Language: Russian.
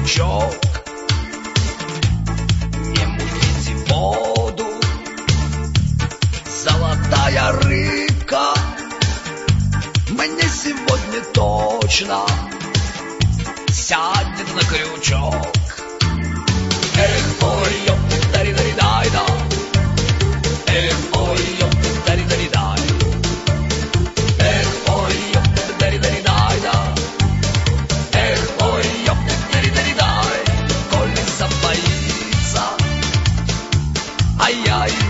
крючок. Не мутите воду, золотая рыбка, мне сегодня точно сядет на крючок. Эх, ой, ёп, дари-дари-дай-да. Эх, ой, ёп, дари-дари-дай. Эх, ой, ёп, дари-дари-дай-да. Эх, ой, ёп, дари-дари-дай. Коли забоится, ай-яй.